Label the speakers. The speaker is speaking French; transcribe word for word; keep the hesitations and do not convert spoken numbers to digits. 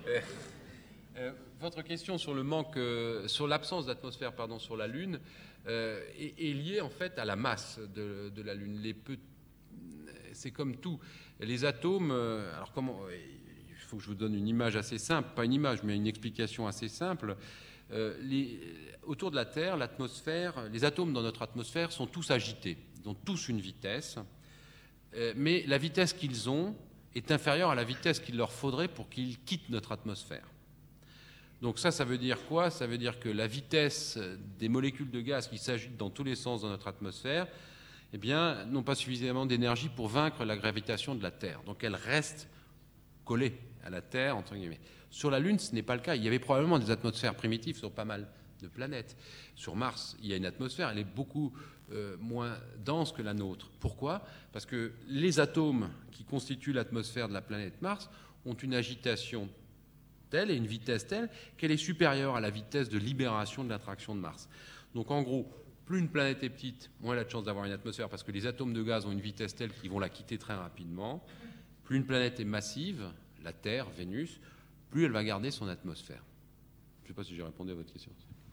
Speaker 1: Euh, euh, votre question sur le manque, euh, sur l'absence d'atmosphère, pardon, sur la Lune, euh, est, est liée en fait à la masse de, de la Lune. Les peu, c'est comme tout. Les atomes, euh, alors comment, il faut que je vous donne une image assez simple, pas une image, mais une explication assez simple. Euh, les, autour de la Terre, l'atmosphère, les atomes dans notre atmosphère sont tous agités, ils ont tous une vitesse, euh, mais la vitesse qu'ils ont est inférieure à la vitesse qu'il leur faudrait pour qu'ils quittent notre atmosphère. Donc ça, ça veut dire quoi? Ça veut dire que la vitesse des molécules de gaz qui s'agitent dans tous les sens dans notre atmosphère, eh bien, n'ont pas suffisamment d'énergie pour vaincre la gravitation de la Terre. Donc elles restent collées à la Terre, entre guillemets. Sur la Lune, ce n'est pas le cas. Il y avait probablement des atmosphères primitives sur pas mal de planètes. Sur Mars, il y a une atmosphère, elle est beaucoup euh, moins dense que la nôtre. Pourquoi? Parce que les atomes qui constituent l'atmosphère de la planète Mars ont une agitation telle et une vitesse telle qu'elle est supérieure à la vitesse de libération de l'attraction de Mars. Donc en gros, plus une planète est petite, moins elle a de chance d'avoir une atmosphère parce que les atomes de gaz ont une vitesse telle qu'ils vont la quitter très rapidement. Plus une planète est massive, la Terre, Vénus, plus elle va garder son atmosphère. Je ne sais pas si j'ai répondu à votre question.